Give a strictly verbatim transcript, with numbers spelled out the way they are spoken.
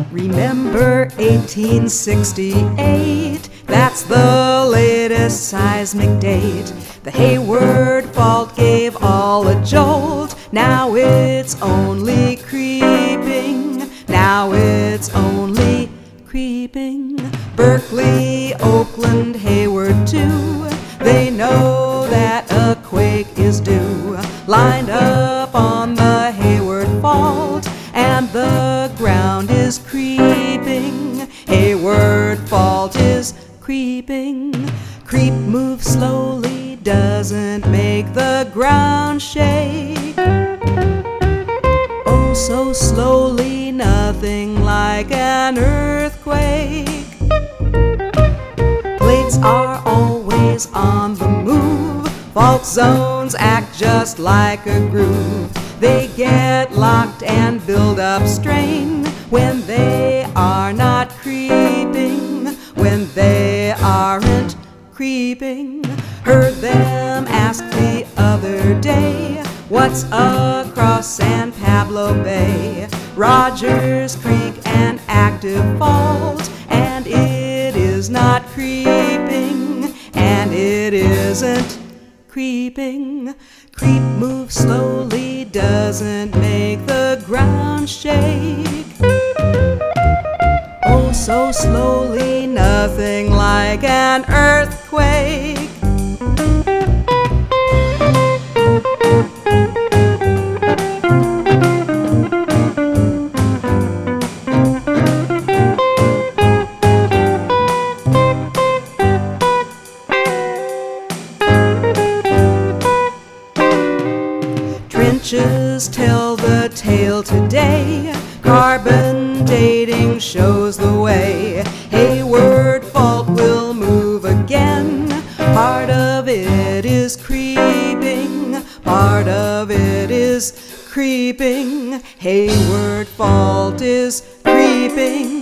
Remember eighteen sixty-eight, that's the latest seismic date. The Hayward Fault gave all a jolt, now it's only creeping, now it's only creeping. Berkeley, Oakland, Hayward too, they know that a quake is due. Lined up on the Hayward Fault, and the ground is creeping. Hayward Fault is creeping. Creep moves slowly, doesn't make the ground shake. Oh, so slowly, nothing like an earthquake. Plates are always on the move. Fault zones act just like a groove. They get locked and build up strain when they are not creeping, when they aren't creeping. Heard them ask the other day, what's across San Pablo Bay? Rogers Creek, an active fault, and it is not creeping, and it isn't creeping. Creep moves slowly, doesn't make the ground shake. Oh, so slowly, nothing like an earthquake. Trenches tell the tale today, carbon dating shows the way. Hayward Fault will move again, part of it is creeping, part of it is creeping. Hayward Fault is creeping.